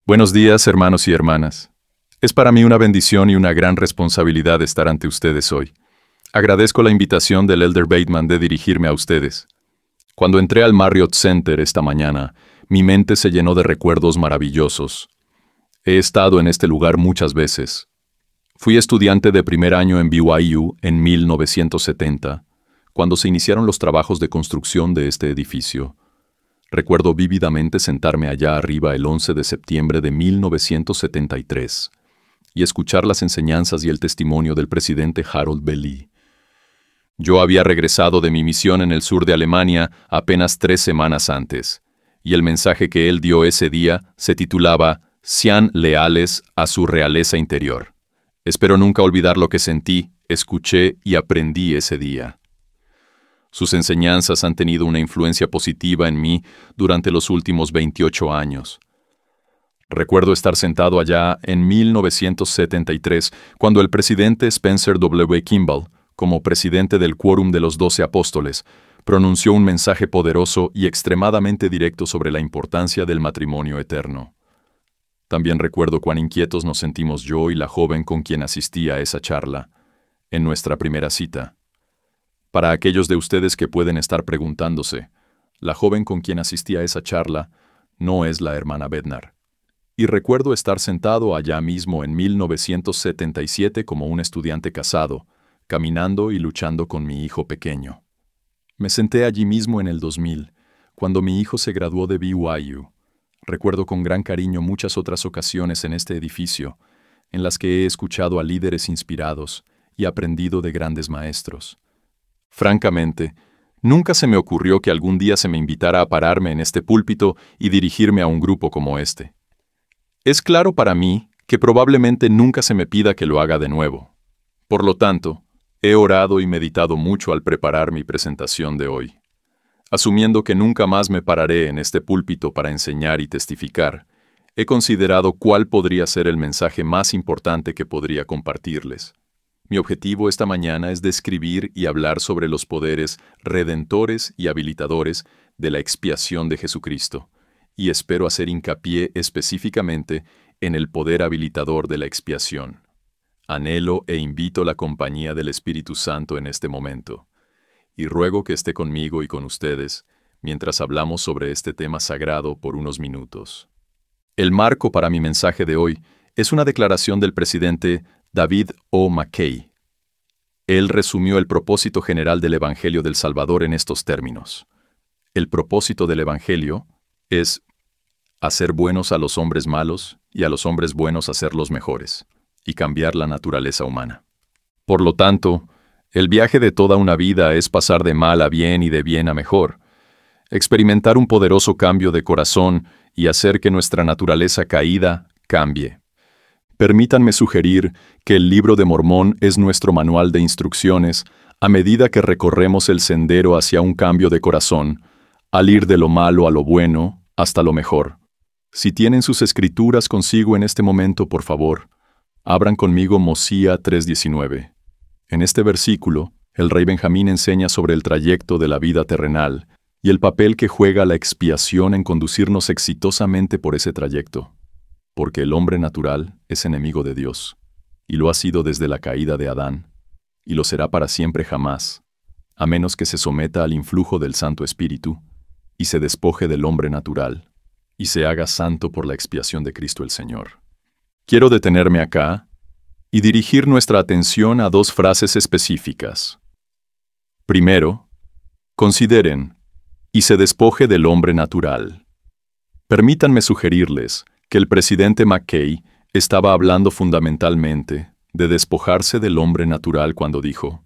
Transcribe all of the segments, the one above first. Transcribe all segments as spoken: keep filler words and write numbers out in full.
Buenos días, hermanos y hermanas. Es para mí una bendición y una gran responsabilidad estar ante ustedes hoy. Agradezco la invitación del Elder Bateman de dirigirme a ustedes. Cuando entré al Marriott Center esta mañana, mi mente se llenó de recuerdos maravillosos. He estado en este lugar muchas veces. Fui estudiante de primer año en B Y U en mil novecientos setenta, cuando se iniciaron los trabajos de construcción de este edificio. Recuerdo vívidamente sentarme allá arriba el once de septiembre de mil novecientos setenta y tres y escuchar las enseñanzas y el testimonio del presidente Harold B. Lee. Yo había regresado de mi misión en el sur de Alemania apenas tres semanas antes, y el mensaje que él dio ese día se titulaba «Sean leales a su realeza interior». Espero nunca olvidar lo que sentí, escuché y aprendí ese día. Sus enseñanzas han tenido una influencia positiva en mí durante los últimos veintiocho años. Recuerdo estar sentado allá en mil novecientos setenta y tres cuando el presidente Spencer W. Kimball, como presidente del Quórum de los Doce Apóstoles, pronunció un mensaje poderoso y extremadamente directo sobre la importancia del matrimonio eterno. También recuerdo cuán inquietos nos sentimos yo y la joven con quien asistí a esa charla, en nuestra primera cita. Para aquellos de ustedes que pueden estar preguntándose, la joven con quien asistí a esa charla no es la hermana Bednar. Y recuerdo estar sentado allá mismo en mil novecientos setenta y siete como un estudiante casado, caminando y luchando con mi hijo pequeño. Me senté allí mismo en el dos mil, cuando mi hijo se graduó de B Y U. Recuerdo con gran cariño muchas otras ocasiones en este edificio, en las que he escuchado a líderes inspirados y aprendido de grandes maestros. Francamente, nunca se me ocurrió que algún día se me invitara a pararme en este púlpito y dirigirme a un grupo como este. Es claro para mí que probablemente nunca se me pida que lo haga de nuevo. Por lo tanto, he orado y meditado mucho al preparar mi presentación de hoy. Asumiendo que nunca más me pararé en este púlpito para enseñar y testificar, he considerado cuál podría ser el mensaje más importante que podría compartirles. Mi objetivo esta mañana es describir y hablar sobre los poderes redentores y habilitadores de la expiación de Jesucristo, y espero hacer hincapié específicamente en el poder habilitador de la expiación. Anhelo e invito la compañía del Espíritu Santo en este momento, y ruego que esté conmigo y con ustedes mientras hablamos sobre este tema sagrado por unos minutos. El marco para mi mensaje de hoy es una declaración del presidente David O. McKay. Él resumió el propósito general del Evangelio del Salvador en estos términos. El propósito del Evangelio es hacer buenos a los hombres malos y a los hombres buenos hacerlos mejores, y cambiar la naturaleza humana. Por lo tanto, el viaje de toda una vida es pasar de mal a bien y de bien a mejor, experimentar un poderoso cambio de corazón y hacer que nuestra naturaleza caída cambie. Permítanme sugerir que el Libro de Mormón es nuestro manual de instrucciones a medida que recorremos el sendero hacia un cambio de corazón, al ir de lo malo a lo bueno hasta lo mejor. Si tienen sus escrituras consigo en este momento, por favor, abran conmigo Mosía tres diecinueve. En este versículo, el rey Benjamín enseña sobre el trayecto de la vida terrenal y el papel que juega la expiación en conducirnos exitosamente por ese trayecto. Porque el hombre natural es enemigo de Dios, y lo ha sido desde la caída de Adán, y lo será para siempre jamás, a menos que se someta al influjo del Santo Espíritu, y se despoje del hombre natural, y se haga santo por la expiación de Cristo el Señor. Quiero detenerme acá y dirigir nuestra atención a dos frases específicas. Primero, consideren, y se despoje del hombre natural. Permítanme sugerirles que el presidente McKay estaba hablando fundamentalmente de despojarse del hombre natural cuando dijo: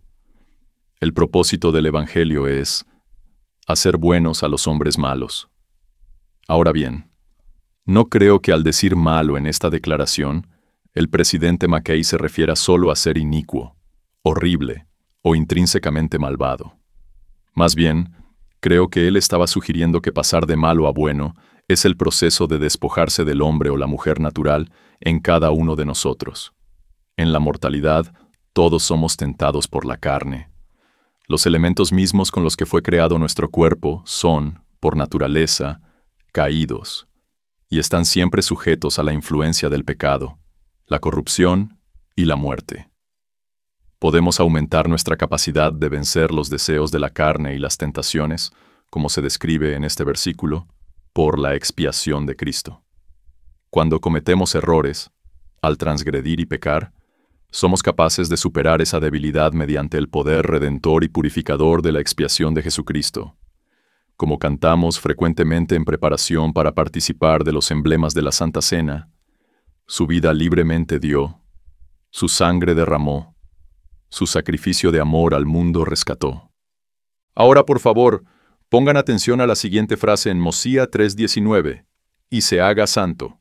el propósito del Evangelio es hacer buenos a los hombres malos. Ahora bien, no creo que al decir malo en esta declaración, el presidente McKay se refiera solo a ser inicuo, horrible o intrínsecamente malvado. Más bien, creo que él estaba sugiriendo que pasar de malo a bueno es el proceso de despojarse del hombre o la mujer natural en cada uno de nosotros. En la mortalidad, todos somos tentados por la carne. Los elementos mismos con los que fue creado nuestro cuerpo son, por naturaleza, caídos. y están siempre sujetos a la influencia del pecado, la corrupción y la muerte. Podemos aumentar nuestra capacidad de vencer los deseos de la carne y las tentaciones, como se describe en este versículo, por la expiación de Cristo. Cuando cometemos errores, al transgredir y pecar, somos capaces de superar esa debilidad mediante el poder redentor y purificador de la expiación de Jesucristo. Como cantamos frecuentemente en preparación para participar de los emblemas de la Santa Cena, su vida libremente dio, su sangre derramó, su sacrificio de amor al mundo rescató. Ahora, por favor, pongan atención a la siguiente frase en Mosía tres diecinueve, y se haga santo.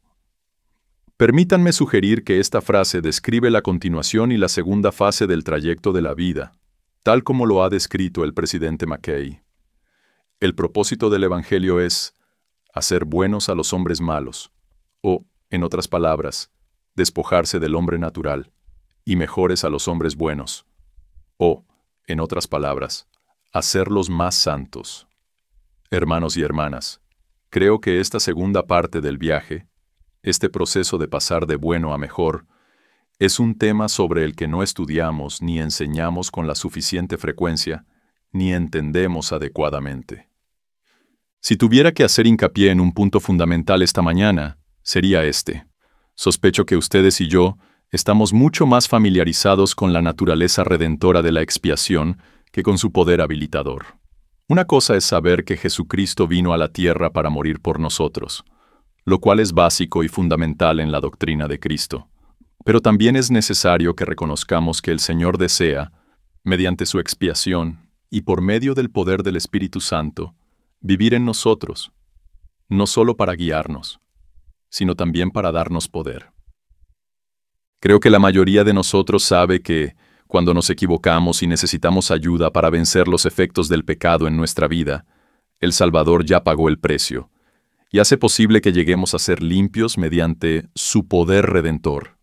Permítanme sugerir que esta frase describe la continuación y la segunda fase del trayecto de la vida, tal como lo ha descrito el presidente McKay. El propósito del Evangelio es hacer buenos a los hombres malos, o, en otras palabras, despojarse del hombre natural, y mejores a los hombres buenos, o, en otras palabras, hacerlos más santos. Hermanos y hermanas, creo que esta segunda parte del viaje, este proceso de pasar de bueno a mejor, es un tema sobre el que no estudiamos ni enseñamos con la suficiente frecuencia, ni entendemos adecuadamente. Si tuviera que hacer hincapié en un punto fundamental esta mañana, sería este. Sospecho que ustedes y yo estamos mucho más familiarizados con la naturaleza redentora de la expiación que con su poder habilitador. Una cosa es saber que Jesucristo vino a la tierra para morir por nosotros, lo cual es básico y fundamental en la doctrina de Cristo. Pero también es necesario que reconozcamos que el Señor desea, mediante su expiación y por medio del poder del Espíritu Santo, vivir en nosotros, no solo para guiarnos, sino también para darnos poder. Creo que la mayoría de nosotros sabe que, cuando nos equivocamos y necesitamos ayuda para vencer los efectos del pecado en nuestra vida, el Salvador ya pagó el precio, y hace posible que lleguemos a ser limpios mediante su poder redentor.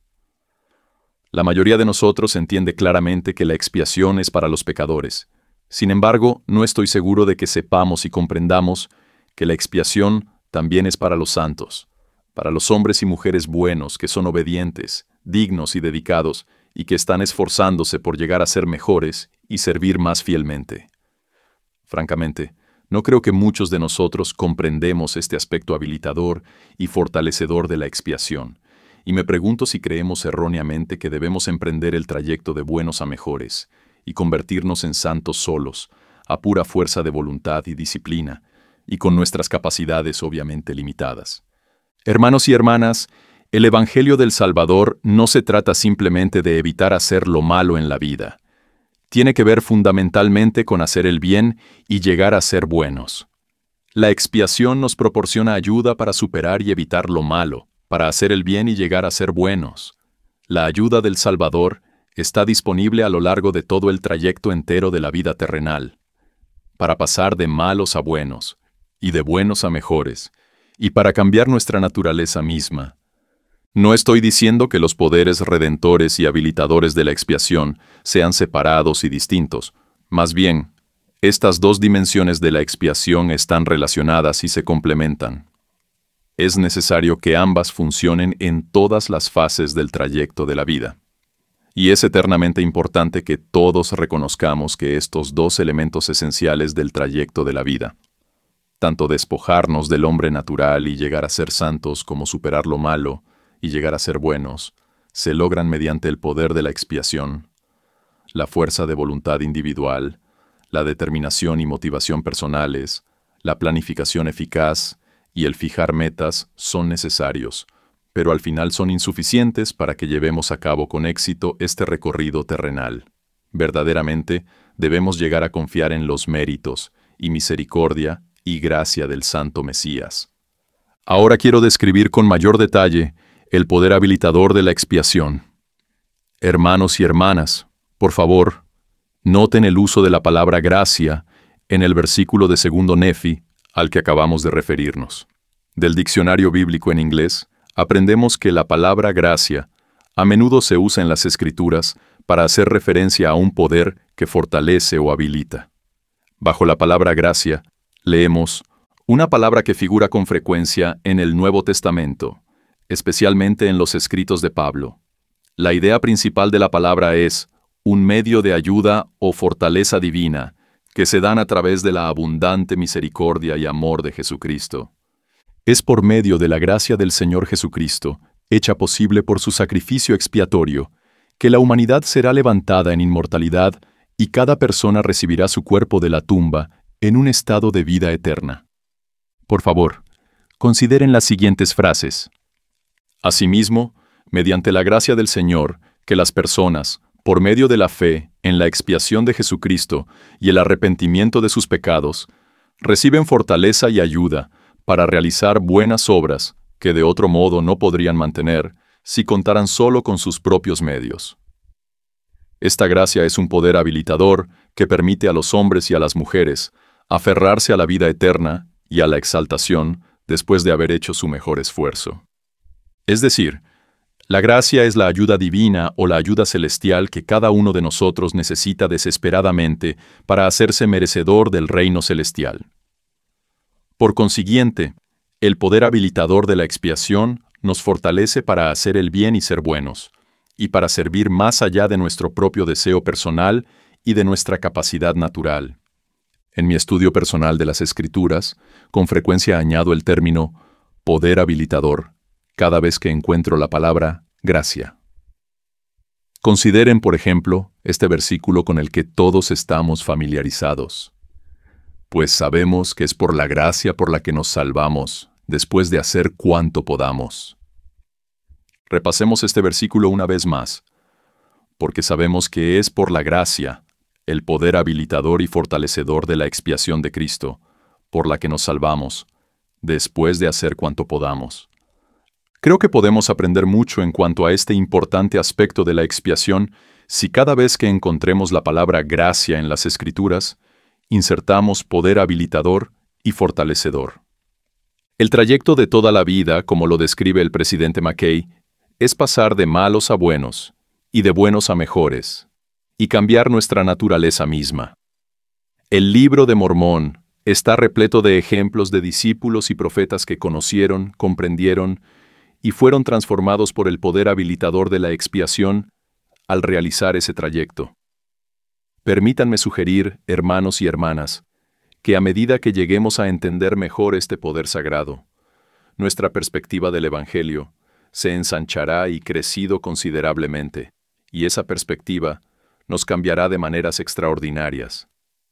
La mayoría de nosotros entiende claramente que la expiación es para los pecadores. Sin embargo, no estoy seguro de que sepamos y comprendamos que la expiación también es para los santos, para los hombres y mujeres buenos que son obedientes, dignos y dedicados, y que están esforzándose por llegar a ser mejores y servir más fielmente. Francamente, no creo que muchos de nosotros comprendemos este aspecto habilitador y fortalecedor de la expiación, y me pregunto si creemos erróneamente que debemos emprender el trayecto de buenos a mejores y convertirnos en santos solos, a pura fuerza de voluntad y disciplina, y con nuestras capacidades obviamente limitadas. Hermanos y hermanas, el Evangelio del Salvador no se trata simplemente de evitar hacer lo malo en la vida. Tiene que ver fundamentalmente con hacer el bien y llegar a ser buenos. La expiación nos proporciona ayuda para superar y evitar lo malo, para hacer el bien y llegar a ser buenos. La ayuda del Salvador está disponible a lo largo de todo el trayecto entero de la vida terrenal, para pasar de malos a buenos, y de buenos a mejores, y para cambiar nuestra naturaleza misma. No estoy diciendo que los poderes redentores y habilitadores de la expiación sean separados y distintos. Más bien, estas dos dimensiones de la expiación están relacionadas y se complementan. Es necesario que ambas funcionen en todas las fases del trayecto de la vida. Y es eternamente importante que todos reconozcamos que estos dos elementos esenciales del trayecto de la vida, tanto despojarnos del hombre natural y llegar a ser santos como superar lo malo, y llegar a ser buenos, se logran mediante el poder de la expiación, la fuerza de voluntad individual, la determinación y motivación personales, la planificación eficaz y el fijar metas son necesarios, pero al final son insuficientes para que llevemos a cabo con éxito este recorrido terrenal. Verdaderamente, debemos llegar a confiar en los méritos y misericordia y gracia del Santo Mesías. Ahora quiero describir con mayor detalle el poder habilitador de la expiación. Hermanos y hermanas, por favor, noten el uso de la palabra gracia en el versículo de segundo Nefi al que acabamos de referirnos. Del diccionario bíblico en inglés, aprendemos que la palabra gracia a menudo se usa en las Escrituras para hacer referencia a un poder que fortalece o habilita. Bajo la palabra gracia, leemos una palabra que figura con frecuencia en el Nuevo Testamento, especialmente en los escritos de Pablo. La idea principal de la palabra es un medio de ayuda o fortaleza divina que se dan a través de la abundante misericordia y amor de Jesucristo. Es por medio de la gracia del Señor Jesucristo, hecha posible por su sacrificio expiatorio, que la humanidad será levantada en inmortalidad y cada persona recibirá su cuerpo de la tumba en un estado de vida eterna. Por favor, consideren las siguientes frases. Asimismo, mediante la gracia del Señor, que las personas, por medio de la fe en la expiación de Jesucristo y el arrepentimiento de sus pecados, reciben fortaleza y ayuda para realizar buenas obras que de otro modo no podrían mantener si contaran solo con sus propios medios. Esta gracia es un poder habilitador que permite a los hombres y a las mujeres aferrarse a la vida eterna y a la exaltación después de haber hecho su mejor esfuerzo. Es decir, la gracia es la ayuda divina o la ayuda celestial que cada uno de nosotros necesita desesperadamente para hacerse merecedor del reino celestial. Por consiguiente, el poder habilitador de la expiación nos fortalece para hacer el bien y ser buenos, y para servir más allá de nuestro propio deseo personal y de nuestra capacidad natural. En mi estudio personal de las Escrituras, con frecuencia añado el término poder habilitador cada vez que encuentro la palabra gracia. Consideren, por ejemplo, este versículo con el que todos estamos familiarizados. Pues sabemos que es por la gracia por la que nos salvamos, después de hacer cuanto podamos. Repasemos este versículo una vez más, porque sabemos que es por la gracia, el poder habilitador y fortalecedor de la expiación de Cristo, por la que nos salvamos, después de hacer cuanto podamos. Creo que podemos aprender mucho en cuanto a este importante aspecto de la expiación si cada vez que encontremos la palabra gracia en las Escrituras, insertamos poder habilitador y fortalecedor. El trayecto de toda la vida, como lo describe el presidente McKay, es pasar de malos a buenos, y de buenos a mejores, y cambiar nuestra naturaleza misma. El Libro de Mormón está repleto de ejemplos de discípulos y profetas que conocieron, comprendieron y fueron transformados por el poder habilitador de la expiación al realizar ese trayecto. Permítanme sugerir, hermanos y hermanas, que a medida que lleguemos a entender mejor este poder sagrado, nuestra perspectiva del Evangelio se ensanchará y crecido considerablemente, y esa perspectiva nos cambiará de maneras extraordinarias.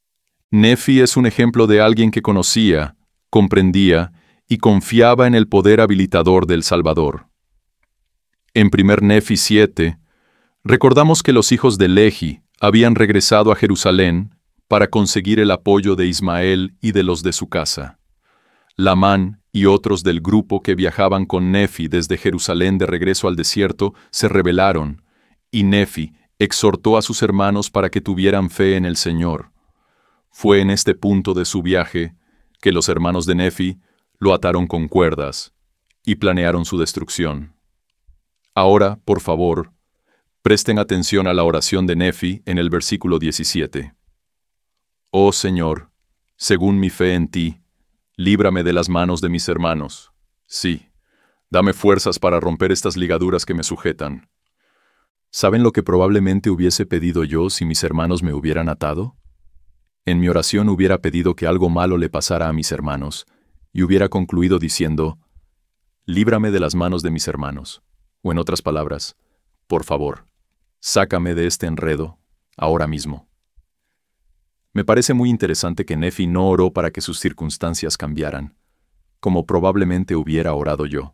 Nefi es un ejemplo de alguien que conocía, comprendía y confiaba en el poder habilitador del Salvador. En primer Nefi siete, recordamos que los hijos de Lehi habían regresado a Jerusalén para conseguir el apoyo de Ismael y de los de su casa. Lamán y otros del grupo que viajaban con Nefi desde Jerusalén de regreso al desierto se rebelaron, y Nefi exhortó a sus hermanos para que tuvieran fe en el Señor. Fue en este punto de su viaje que los hermanos de Nefi lo ataron con cuerdas y planearon su destrucción. Ahora, por favor, presten atención a la oración de Nefi en el versículo diecisiete. Oh Señor, según mi fe en ti, líbrame de las manos de mis hermanos. Sí, dame fuerzas para romper estas ligaduras que me sujetan. ¿Saben lo que probablemente hubiese pedido yo si mis hermanos me hubieran atado? En mi oración hubiera pedido que algo malo le pasara a mis hermanos, y hubiera concluido diciendo, líbrame de las manos de mis hermanos. O en otras palabras, por favor, sácame de este enredo, ahora mismo. Me parece muy interesante que Nefi no oró para que sus circunstancias cambiaran, como probablemente hubiera orado yo.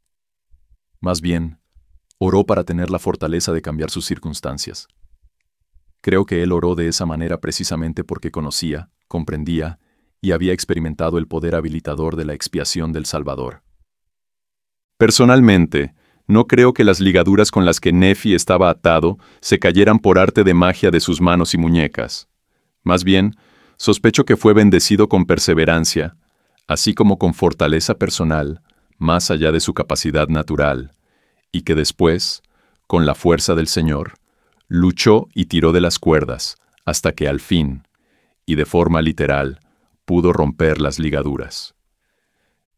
Más bien, oró para tener la fortaleza de cambiar sus circunstancias. Creo que él oró de esa manera precisamente porque conocía, comprendía y había experimentado el poder habilitador de la expiación del Salvador. Personalmente, no creo que las ligaduras con las que Nefi estaba atado se cayeran por arte de magia de sus manos y muñecas. Más bien, sospecho que fue bendecido con perseverancia, así como con fortaleza personal, más allá de su capacidad natural, y que después, con la fuerza del Señor, luchó y tiró de las cuerdas, hasta que al fin, y de forma literal, pudo romper las ligaduras.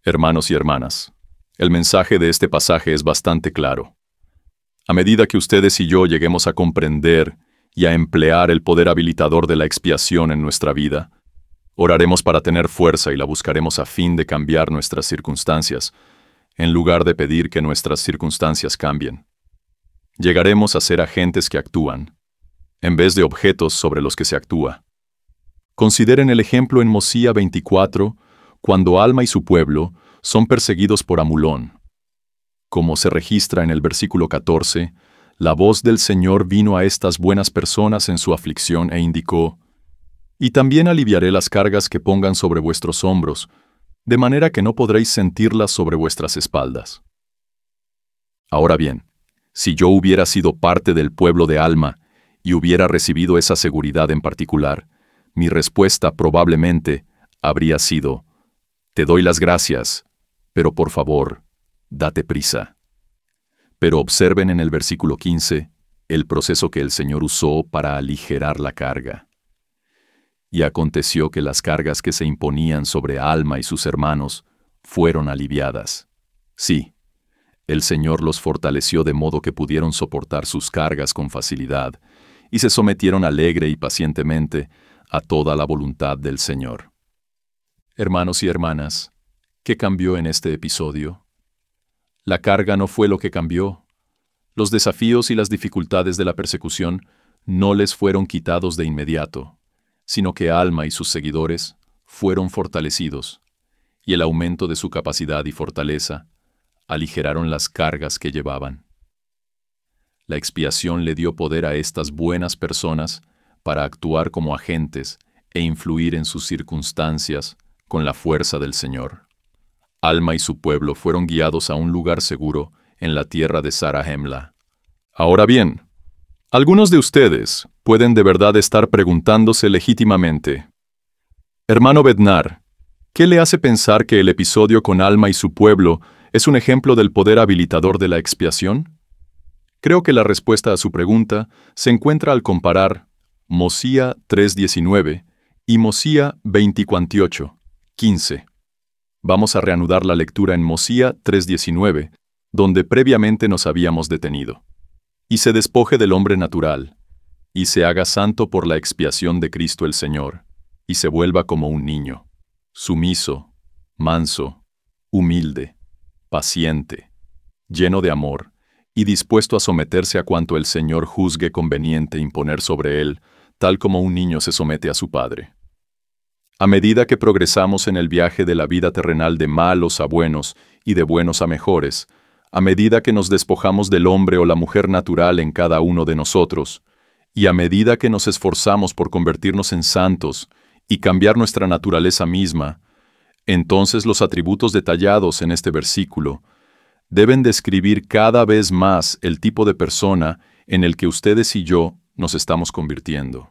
Hermanos y hermanas, el mensaje de este pasaje es bastante claro. A medida que ustedes y yo lleguemos a comprender y a emplear el poder habilitador de la expiación en nuestra vida, oraremos para tener fuerza y la buscaremos a fin de cambiar nuestras circunstancias, en lugar de pedir que nuestras circunstancias cambien. Llegaremos a ser agentes que actúan, en vez de objetos sobre los que se actúa. Consideren el ejemplo en Mosía veinticuatro, cuando Alma y su pueblo son perseguidos por Amulón. Como se registra en el versículo catorce, la voz del Señor vino a estas buenas personas en su aflicción e indicó: «Y también aliviaré las cargas que pongan sobre vuestros hombros, de manera que no podréis sentirlas sobre vuestras espaldas». Ahora bien, si yo hubiera sido parte del pueblo de Alma y hubiera recibido esa seguridad en particular, mi respuesta probablemente habría sido: «Te doy las gracias, pero por favor, date prisa». Pero observen en el versículo quince el proceso que el Señor usó para aligerar la carga. Y aconteció que las cargas que se imponían sobre Alma y sus hermanos fueron aliviadas. Sí, el Señor los fortaleció de modo que pudieron soportar sus cargas con facilidad y se sometieron alegre y pacientemente a toda la voluntad del Señor. Hermanos y hermanas, ¿qué cambió en este episodio? La carga no fue lo que cambió. Los desafíos y las dificultades de la persecución no les fueron quitados de inmediato, sino que Alma y sus seguidores fueron fortalecidos, y el aumento de su capacidad y fortaleza aligeraron las cargas que llevaban. La expiación le dio poder a estas buenas personas para actuar como agentes e influir en sus circunstancias con la fuerza del Señor. Alma y su pueblo fueron guiados a un lugar seguro en la tierra de Zarahemla. Ahora bien, algunos de ustedes pueden de verdad estar preguntándose legítimamente: «Hermano Bednar, ¿qué le hace pensar que el episodio con Alma y su pueblo es un ejemplo del poder habilitador de la expiación?» Creo que la respuesta a su pregunta se encuentra al comparar Mosía tres diecinueve y Mosía veintiocho quince. Vamos a reanudar la lectura en Mosía tres diecinueve, donde previamente nos habíamos detenido. «Y se despoje del hombre natural, y se haga santo por la expiación de Cristo el Señor, y se vuelva como un niño, sumiso, manso, humilde, paciente, lleno de amor, y dispuesto a someterse a cuanto el Señor juzgue conveniente imponer sobre él, tal como un niño se somete a su padre». A medida que progresamos en el viaje de la vida terrenal de malos a buenos y de buenos a mejores, a medida que nos despojamos del hombre o la mujer natural en cada uno de nosotros, y a medida que nos esforzamos por convertirnos en santos y cambiar nuestra naturaleza misma, entonces los atributos detallados en este versículo deben describir cada vez más el tipo de persona en el que ustedes y yo nos estamos convirtiendo.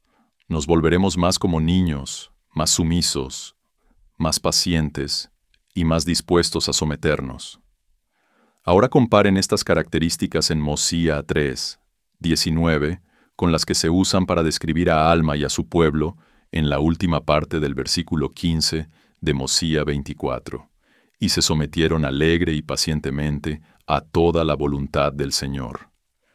Nos volveremos más como niños, más sumisos, más pacientes y más dispuestos a someternos. Ahora comparen estas características en Mosía tres diecinueve con las que se usan para describir a Alma y a su pueblo en la última parte del versículo quince de Mosía veinticuatro. «Y se sometieron alegre y pacientemente a toda la voluntad del Señor».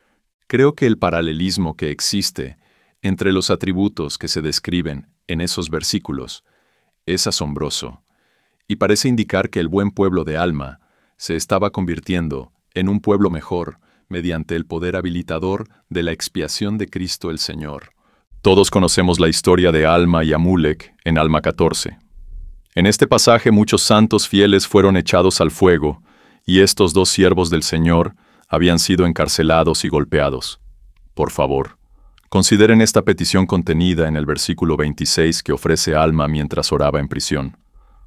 Creo que el paralelismo que existe entre los atributos que se describen en esos versículos es asombroso, y parece indicar que el buen pueblo de Alma se estaba convirtiendo en un pueblo mejor mediante el poder habilitador de la expiación de Cristo el Señor. Todos conocemos la historia de Alma y Amulek en Alma catorce. En este pasaje muchos santos fieles fueron echados al fuego, y estos dos siervos del Señor habían sido encarcelados y golpeados. Por favor, consideren esta petición contenida en el versículo veintiséis que ofrece Alma mientras oraba en prisión.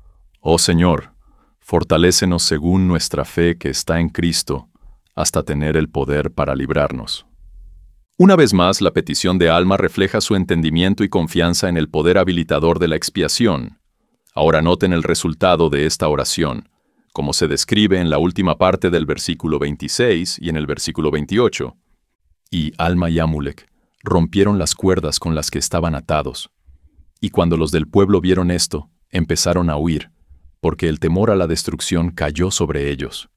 «Oh Señor, fortalécenos según nuestra fe que está en Cristo, hasta tener el poder para librarnos». Una vez más, la petición de Alma refleja su entendimiento y confianza en el poder habilitador de la expiación. Ahora noten el resultado de esta oración, como se describe en la última parte del versículo veintiséis y en el versículo veintiocho. «Y Alma y Amulek rompieron las cuerdas con las que estaban atados. Y cuando los del pueblo vieron esto, empezaron a huir, porque el temor a la destrucción cayó sobre ellos.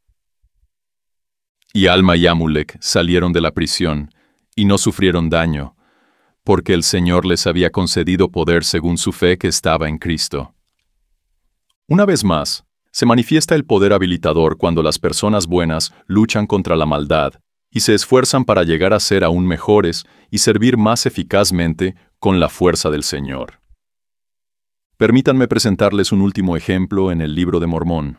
Y Alma y Amulek salieron de la prisión, y no sufrieron daño, porque el Señor les había concedido poder según su fe que estaba en Cristo. Una vez más, se manifiesta el poder habilitador cuando las personas buenas luchan contra la maldad y se esfuerzan para llegar a ser aún mejores y servir más eficazmente con la fuerza del Señor. Permítanme presentarles un último ejemplo en el Libro de Mormón.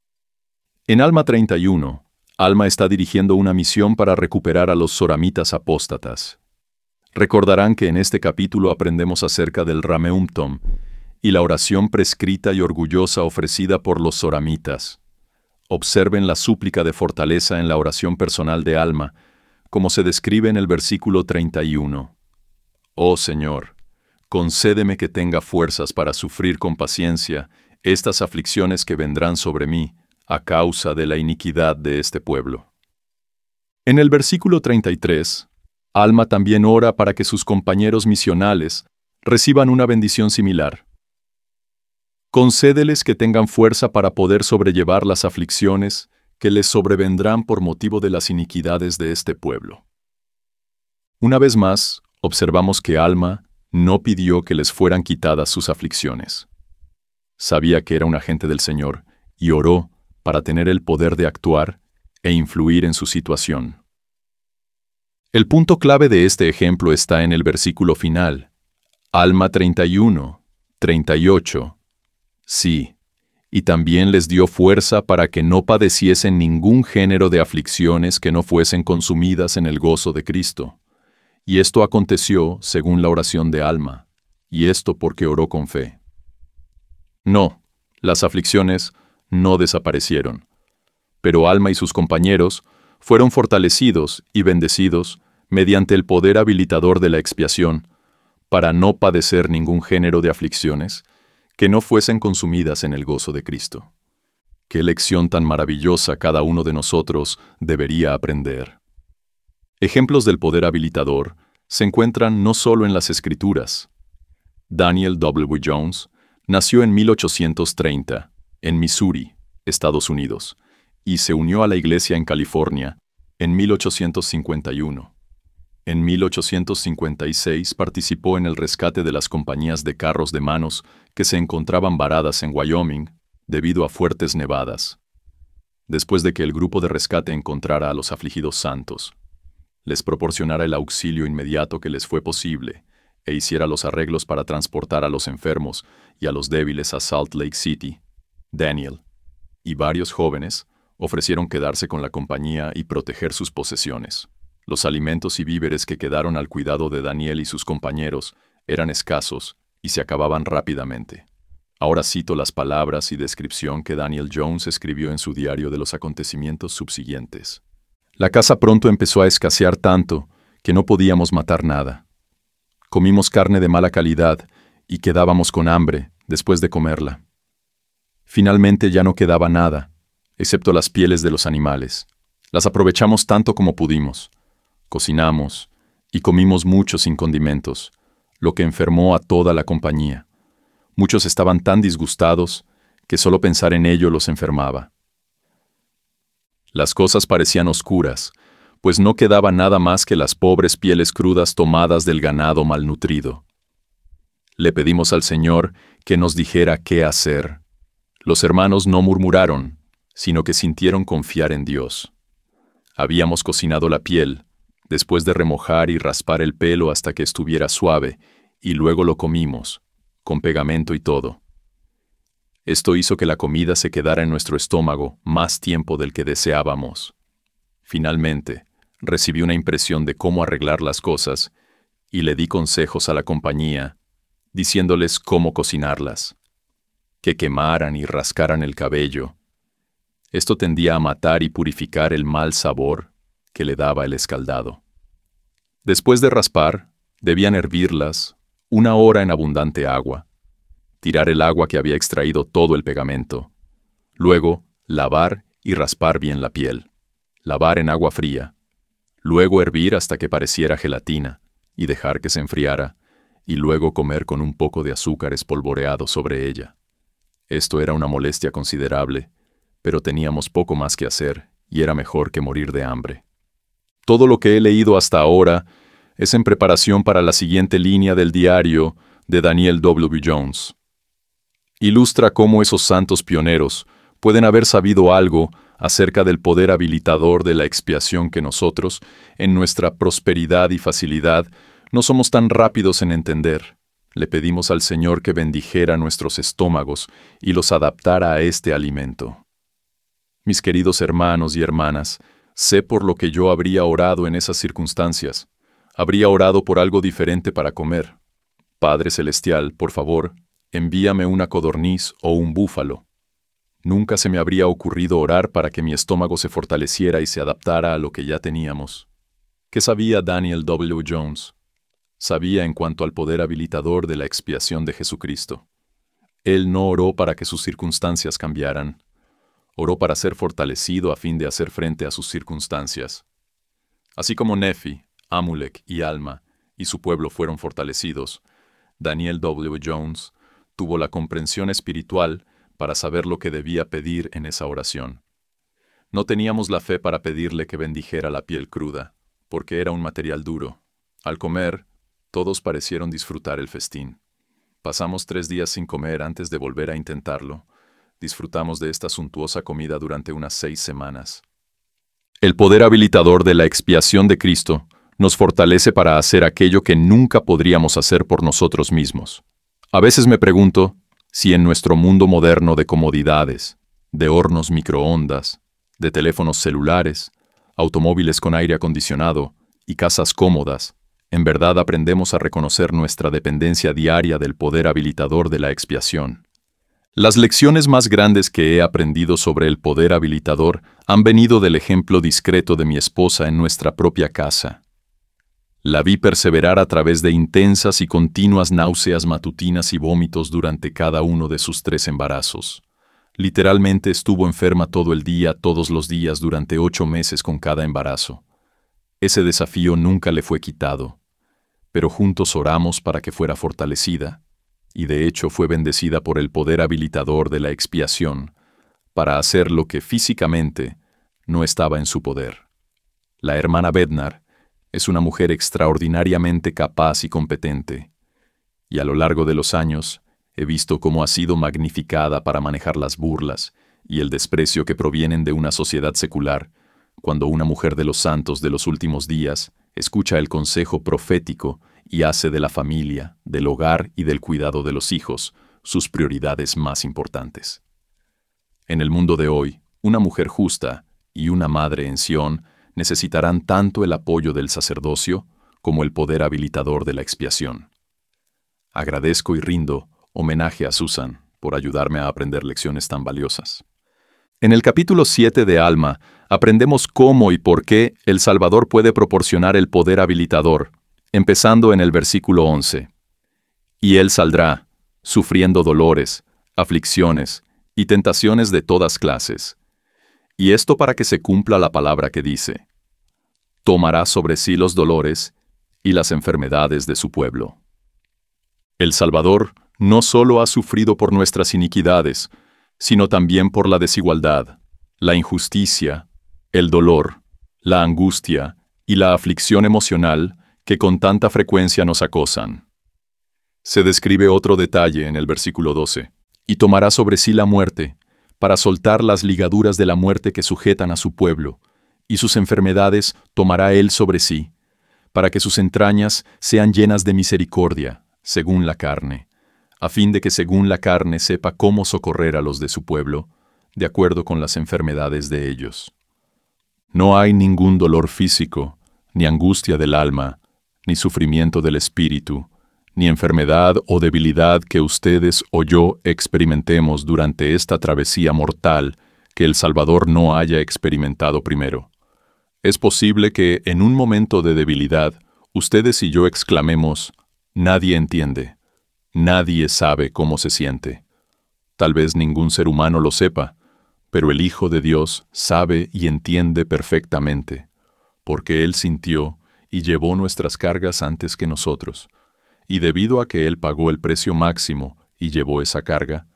En Alma treinta y uno, Alma está dirigiendo una misión para recuperar a los soramitas apóstatas. Recordarán que en este capítulo aprendemos acerca del Rameumtom y la oración prescrita y orgullosa ofrecida por los soramitas. Observen la súplica de fortaleza en la oración personal de Alma, como se describe en el versículo treinta y uno. Oh Señor, concédeme que tenga fuerzas para sufrir con paciencia estas aflicciones que vendrán sobre mí a causa de la iniquidad de este pueblo. En el versículo treinta y tres, Alma también ora para que sus compañeros misionales reciban una bendición similar. Concédeles que tengan fuerza para poder sobrellevar las aflicciones que les sobrevendrán por motivo de las iniquidades de este pueblo. Una vez más, observamos que Alma no pidió que les fueran quitadas sus aflicciones. Sabía que era un agente del Señor y oró para tener el poder de actuar e influir en su situación. El punto clave de este ejemplo está en el versículo final, Alma treinta y uno, treinta y ocho. Sí, y también les dio fuerza para que no padeciesen ningún género de aflicciones que no fuesen consumidas en el gozo de Cristo. Y esto aconteció según la oración de Alma, y esto porque oró con fe. No, las aflicciones no desaparecieron, pero Alma y sus compañeros fueron fortalecidos y bendecidos mediante el poder habilitador de la expiación para no padecer ningún género de aflicciones que no fuesen consumidas en el gozo de Cristo. Qué lección tan maravillosa cada uno de nosotros debería aprender. Ejemplos del poder habilitador se encuentran no solo en las Escrituras. Daniel W. Jones nació en mil ochocientos treinta, en Missouri, Estados Unidos, y se unió a la iglesia en California en mil ochocientos cincuenta y uno. En mil ochocientos cincuenta y seis participó en el rescate de las compañías de carros de manos que se encontraban varadas en Wyoming debido a fuertes nevadas. Después de que el grupo de rescate encontrara a los afligidos santos, les proporcionara el auxilio inmediato que les fue posible e hiciera los arreglos para transportar a los enfermos y a los débiles a Salt Lake City, Daniel y varios jóvenes ofrecieron quedarse con la compañía y proteger sus posesiones. Los alimentos y víveres que quedaron al cuidado de Daniel y sus compañeros eran escasos y se acababan rápidamente. Ahora cito las palabras y descripción que Daniel Jones escribió en su diario de los acontecimientos subsiguientes. La casa pronto empezó a escasear tanto que no podíamos matar nada. Comimos carne de mala calidad y quedábamos con hambre después de comerla. Finalmente ya no quedaba nada, excepto las pieles de los animales. Las aprovechamos tanto como pudimos. Cocinamos y comimos mucho sin condimentos, lo que enfermó a toda la compañía. Muchos estaban tan disgustados que solo pensar en ello los enfermaba. Las cosas parecían oscuras, pues no quedaba nada más que las pobres pieles crudas tomadas del ganado malnutrido. Le pedimos al Señor que nos dijera qué hacer. Los hermanos no murmuraron, sino que sintieron confiar en Dios. Habíamos cocinado la piel, después de remojar y raspar el pelo hasta que estuviera suave, y luego lo comimos, con pegamento y todo. Esto hizo que la comida se quedara en nuestro estómago más tiempo del que deseábamos. Finalmente, recibí una impresión de cómo arreglar las cosas, y le di consejos a la compañía, diciéndoles cómo cocinarlas, que quemaran y rascaran el cabello. Esto tendía a matar y purificar el mal sabor que le daba el escaldado. Después de raspar, debían hervirlas una hora en abundante agua, tirar el agua que había extraído todo el pegamento, luego lavar y raspar bien la piel, lavar en agua fría, luego hervir hasta que pareciera gelatina y dejar que se enfriara, y luego comer con un poco de azúcar espolvoreado sobre ella. Esto era una molestia considerable, pero teníamos poco más que hacer y era mejor que morir de hambre. Todo lo que he leído hasta ahora es en preparación para la siguiente línea del diario de Daniel W. Jones. Ilustra cómo esos santos pioneros pueden haber sabido algo acerca del poder habilitador de la expiación que nosotros, en nuestra prosperidad y facilidad, no somos tan rápidos en entender. Le pedimos al Señor que bendijera nuestros estómagos y los adaptara a este alimento. Mis queridos hermanos y hermanas, sé por lo que yo habría orado en esas circunstancias. Habría orado por algo diferente para comer. Padre Celestial, por favor, envíame una codorniz o un búfalo. Nunca se me habría ocurrido orar para que mi estómago se fortaleciera y se adaptara a lo que ya teníamos. ¿Qué sabía Daniel W. Jones? Sabía en cuanto al poder habilitador de la expiación de Jesucristo. Él no oró para que sus circunstancias cambiaran. Oró para ser fortalecido a fin de hacer frente a sus circunstancias. Así como Nefi, Amulek y Alma y su pueblo fueron fortalecidos, Daniel W. Jones tuvo la comprensión espiritual para saber lo que debía pedir en esa oración. No teníamos la fe para pedirle que bendijera la piel cruda, porque era un material duro. Al comer, todos parecieron disfrutar el festín. Pasamos tres días sin comer antes de volver a intentarlo. Disfrutamos de esta suntuosa comida durante unas seis semanas. El poder habilitador de la expiación de Cristo nos fortalece para hacer aquello que nunca podríamos hacer por nosotros mismos. A veces me pregunto si en nuestro mundo moderno de comodidades, de hornos microondas, de teléfonos celulares, automóviles con aire acondicionado y casas cómodas, en verdad aprendemos a reconocer nuestra dependencia diaria del poder habilitador de la expiación. Las lecciones más grandes que he aprendido sobre el poder habilitador han venido del ejemplo discreto de mi esposa en nuestra propia casa. La vi perseverar a través de intensas y continuas náuseas matutinas y vómitos durante cada uno de sus tres embarazos. Literalmente estuvo enferma todo el día, todos los días, durante ocho meses con cada embarazo. Ese desafío nunca le fue quitado, pero juntos oramos para que fuera fortalecida, y de hecho fue bendecida por el poder habilitador de la expiación, para hacer lo que físicamente no estaba en su poder. La hermana Bednar es una mujer extraordinariamente capaz y competente, y a lo largo de los años he visto cómo ha sido magnificada para manejar las burlas y el desprecio que provienen de una sociedad secular, cuando una mujer de los santos de los últimos días escucha el consejo profético y hace de la familia, del hogar y del cuidado de los hijos sus prioridades más importantes. En el mundo de hoy, una mujer justa y una madre en Sión necesitarán tanto el apoyo del sacerdocio como el poder habilitador de la expiación. Agradezco y rindo homenaje a Susan por ayudarme a aprender lecciones tan valiosas. En el capítulo siete de Alma, aprendemos cómo y por qué el Salvador puede proporcionar el poder habilitador, empezando en el versículo once. Y Él saldrá, sufriendo dolores, aflicciones y tentaciones de todas clases. Y esto para que se cumpla la palabra que dice: tomará sobre sí los dolores y las enfermedades de su pueblo. El Salvador no solo ha sufrido por nuestras iniquidades, sino también por la desigualdad, la injusticia, el dolor, la angustia y la aflicción emocional que con tanta frecuencia nos acosan. Se describe otro detalle en el versículo doce. Y tomará sobre sí la muerte, para soltar las ligaduras de la muerte que sujetan a su pueblo, y sus enfermedades tomará él sobre sí, para que sus entrañas sean llenas de misericordia, según la carne, a fin de que según la carne sepa cómo socorrer a los de su pueblo, de acuerdo con las enfermedades de ellos. No hay ningún dolor físico, ni angustia del alma, ni sufrimiento del espíritu, ni enfermedad o debilidad que ustedes o yo experimentemos durante esta travesía mortal que el Salvador no haya experimentado primero. Es posible que, en un momento de debilidad, ustedes y yo exclamemos: nadie entiende, nadie sabe cómo se siente. Tal vez ningún ser humano lo sepa, pero el Hijo de Dios sabe y entiende perfectamente, porque Él sintió y llevó nuestras cargas antes que nosotros. Y debido a que Él pagó el precio máximo y llevó esa carga,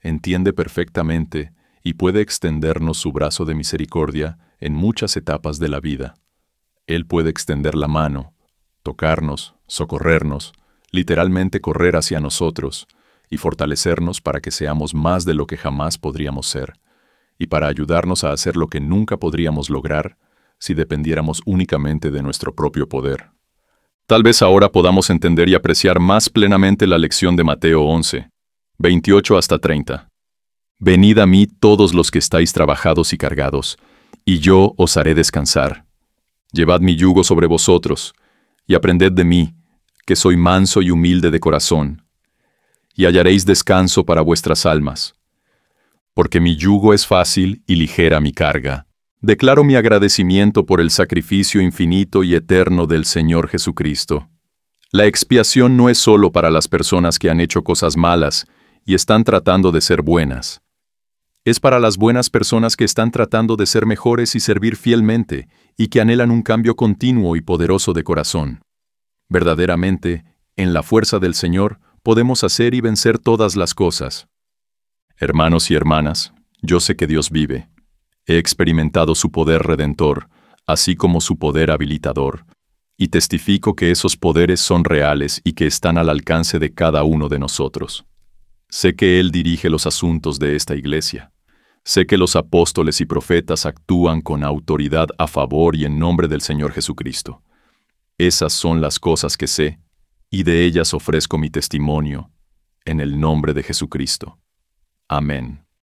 entiende perfectamente y puede extendernos su brazo de misericordia en muchas etapas de la vida. Él puede extender la mano, tocarnos, socorrernos, literalmente correr hacia nosotros y fortalecernos para que seamos más de lo que jamás podríamos ser, y para ayudarnos a hacer lo que nunca podríamos lograr si dependiéramos únicamente de nuestro propio poder. Tal vez ahora podamos entender y apreciar más plenamente la lección de Mateo once, veintiocho hasta treinta. Venid a mí todos los que estáis trabajados y cargados, y yo os haré descansar. Llevad mi yugo sobre vosotros, y aprended de mí, que soy manso y humilde de corazón, y hallaréis descanso para vuestras almas. Porque mi yugo es fácil y ligera mi carga. Declaro mi agradecimiento por el sacrificio infinito y eterno del Señor Jesucristo. La expiación no es solo para las personas que han hecho cosas malas y están tratando de ser buenas. Es para las buenas personas que están tratando de ser mejores y servir fielmente, y que anhelan un cambio continuo y poderoso de corazón. Verdaderamente, en la fuerza del Señor, podemos hacer y vencer todas las cosas. Hermanos y hermanas, yo sé que Dios vive. He experimentado su poder redentor, así como su poder habilitador, y testifico que esos poderes son reales y que están al alcance de cada uno de nosotros. Sé que Él dirige los asuntos de esta iglesia. Sé que los apóstoles y profetas actúan con autoridad a favor y en nombre del Señor Jesucristo. Esas son las cosas que sé, y de ellas ofrezco mi testimonio, en el nombre de Jesucristo. Amén.